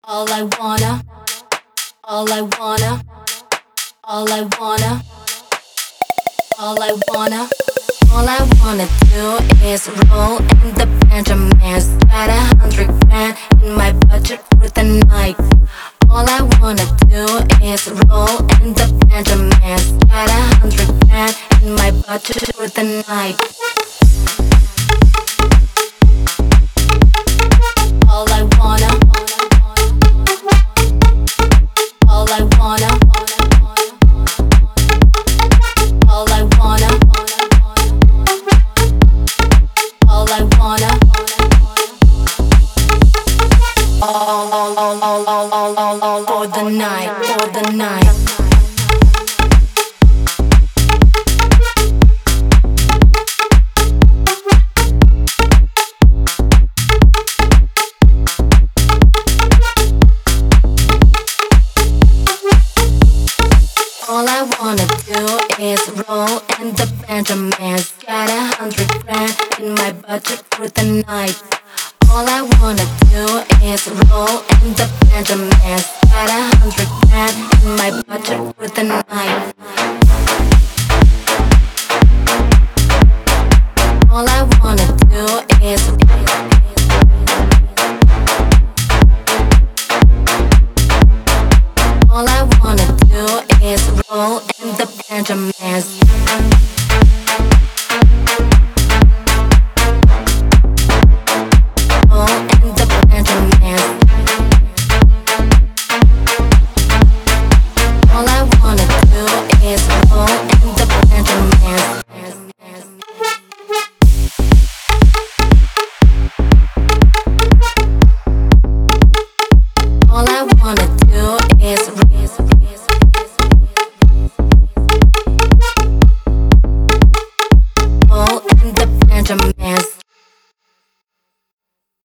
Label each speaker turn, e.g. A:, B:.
A: All I wanna, all I wanna, all I wanna, all I wanna, all I wanna do is roll in the Benjamins. Got 100 grand in my budget for the night. All I wanna do is roll in the Benjamins. Got 100 grand in my budget for the night. All I wanna, all I wanna, all I wanna, all I wanna, all for the night, for the night. All I wanna do is roll in the Benjamins. Got 100 grand in my budget for the night. All I wanna do is roll in the Benjamins. Got 100 grand in my budget for the night. All I wanna do is all I wanna do is roll in the Benjamins.